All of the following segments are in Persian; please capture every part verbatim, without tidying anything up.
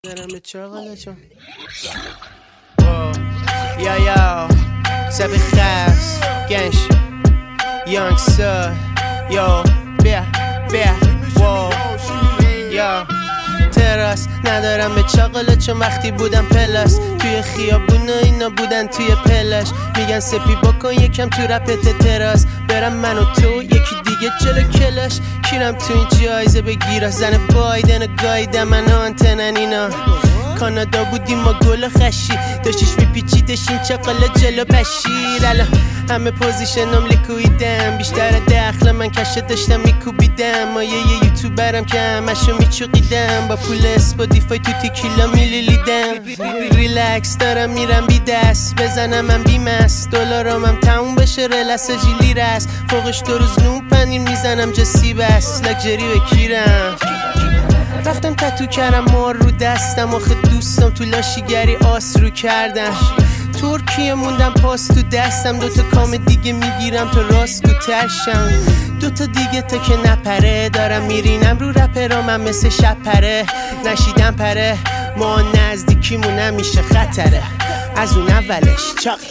ندارم به چاقالا چون یا یا سبی خاص گنش یانگ سر یا بیا بیا واو یا تراس ندارم به چاقالا چون وقتی بودم پلاس توی خیابون اینا بودن توی پلش میگن سپی بکن یکم تو رپت تراس برم من و تو یکی دیگه جلو کلش کیرم تو این جایزه بگیره زن بایدن و گایدم من آنتنن اینا کانادا بودیم ما گل خشی داشتیش میپیچیدش این چاقالا جلو بشیر الان همه پوزیشنم لیکویدم بیشتر دخل من کشه داشتم میکوبیدم ما یه یه یوتیوبرم که همشو میچوقیدم با پول اسپاتیفای تو تیکیلا میلیلیدم ریلکس دارم میرم بی دست بزنم من بیمست دلارم هم تموم بشه رلس جیلی رست فوقش دو روز نون پنیر میزنم جا سیبست لکجری و کیرم رفتم تتو کردم مار رو دستم آخه دوستم تو لاشیگری آس رو کردم ترکیه موندم پاس تو دستم دوتا کام دیگه میگیرم تا راست تو ترشم دوتا دیگه تا که نپره دارم میرینم رو رپرام من مثل شب پره نشیدم پره ما نزدیکیمون نمیشه خطره از اون اولش چاقه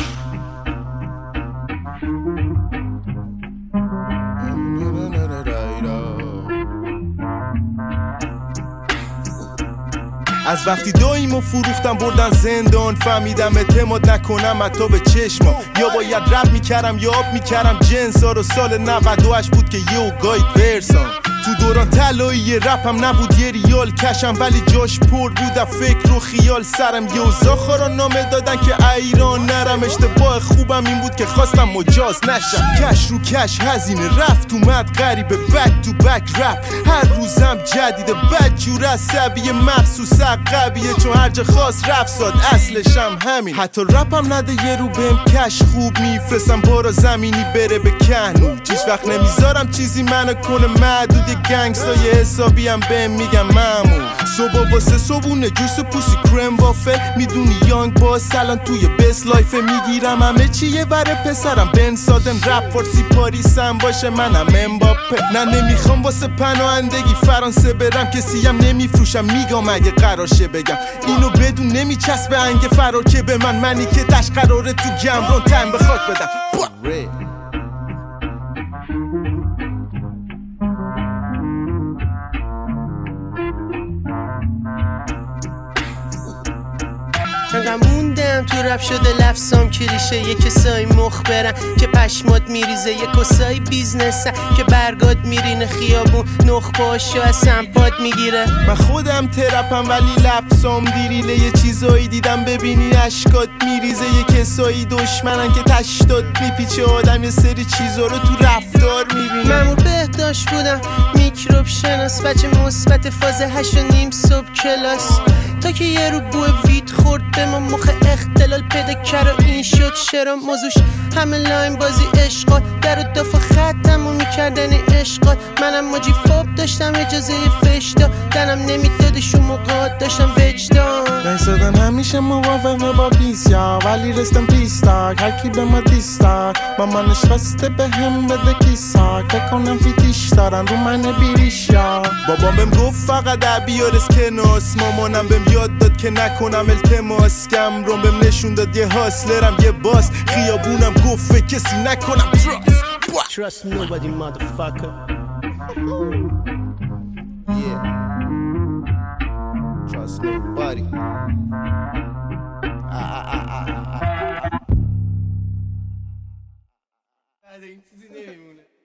از وقتی داییمو فروختم بردن زندان فهمیدم اعتماد نکنم حتی به چشمم یا باید رپ میکردم یا آب میکردم جنسا رو سال نود و هشت بود که یه گاید ورسام تو دوران طلایی رپم نبود یه ریال کشم ولی جاش پر بود فکر و خیال سرم یه اوزا خارا نامه دادن که ایران نرم اشتباه خوبم این بود که خواستم مجاز نشم کش رو کش هزینه رفت اومد غریبه بک تو بک رپ هر روزم جدیده بدجور عصبی مخصوص عقبیه چون هر جا خواست رفت ساد اصلشم همین حتی رپم نده یه رو بهم کش خوب میفرستم بارا زمینی بره به کنو چیش وقت نمیذارم چیزی منو کنه معدود گنگستای حسابی هم بهم میگم مامو صبح واسه صبونه جوس و پوسی کرم وافل میدونی یانگ باز الان توی بست لایف میگیرم همه چیه بره پسرم بن سادن رپ فارسی پاریسم باشه منم امباپه نه نمیخوام واسه پناهندگی فرانسه برم کسی هم نمیفروشم میگم اگه قرارشه بگم اینو بدون نمیچسبه انگ فرار که به من منی که دش قراره تو گمرون تن به خاک بدم انقدر موندم تو رپ شده لفظام کلیشه یه کسایی مخبرن که پشمات میریزه یه کسایی بیزنسن که برگاد میرینه خیابون نخ پاشو از سمپاد میگیره من خودم ترپم ولی لفظام دیریله یه چیزایی دیدم ببینی اشکات میریزه یه کسایی دشمنن که تشتاد میپیچه آدم یه سری چیزا رو تو رفتار میبینه مامور بهداشت بودم میکروب شناس بچه مثبت فاز هشت و نیم صبح کلاس تا که یه رو بو ویت خورد به ما مخ اختلال پیدا کرد و این شد چرا موضوعش همه لاین بازی عشقات در و دفع ختمو میکردن عشقات منم ماجی فاب داشتم اجازه فش دادنم نمیدادش اون موقعات داشتم وجدان نایستادن همیشه موافقه با پیسیا ولی رستم پیستاک هرکی به ما دیستاک مامانش خواسته به هم بده کیساک فکر کنم فیتیش دارن رو من بیریشیا بابام بهم گفت فقط بیار اسکناس مامانم بهم یاد داد که نکنم التماس کم روم بهم نشون داد یه هاسلرم یه باس خیابونم گفت کسی نکنم تراست Trust nobody motherfucker Yeah Trust nobody Ah ah ah ah ah ah این چیزی نمیمونه